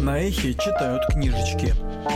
На эхе читают книжечки.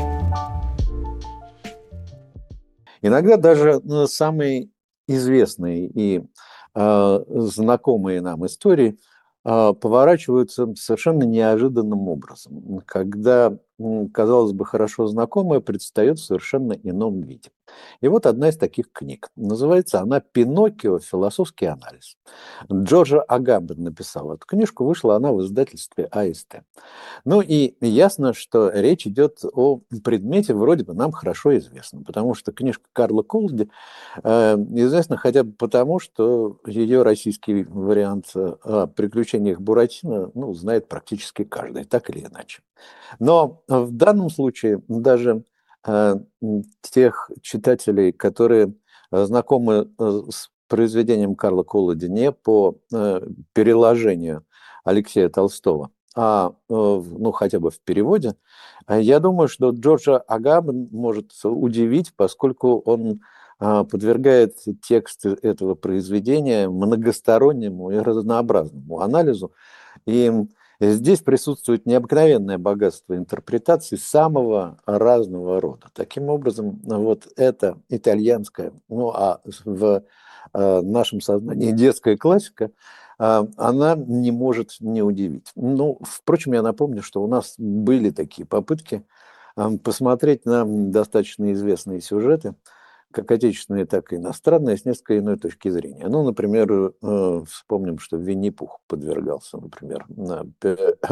Иногда даже самые известные и знакомые нам истории поворачиваются совершенно неожиданным образом, когда, казалось бы, хорошо знакомое предстает в совершенно ином виде. И вот одна из таких книг. Называется она «Пиноккио. Философский анализ». Джорджо Агабен написал эту книжку, вышла она в издательстве АСТ. Ну и ясно, что речь идет о предмете вроде бы нам хорошо известном, потому что книжка Карла Колди известна хотя бы потому, что ее российский вариант о приключениях Буратино знает практически каждый, так или иначе. Но в данном случае даже тех читателей, которые знакомы с произведением Карла Колоди не по переложению Алексея Толстого, хотя бы в переводе, я думаю, что Джорджа Агабен может удивить, поскольку он подвергает текст этого произведения многостороннему и разнообразному анализу. И здесь присутствует необыкновенное богатство интерпретаций самого разного рода. Таким образом, вот эта итальянская, в нашем сознании детская классика, она не может не удивить. Ну, впрочем, я напомню, что у нас были такие попытки посмотреть на достаточно известные сюжеты, как отечественные, так и иностранные, с несколько иной точки зрения. Ну, например, вспомним, что Винни-Пух подвергался, например,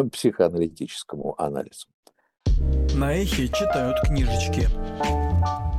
психоаналитическому анализу. На эхе читают книжечки.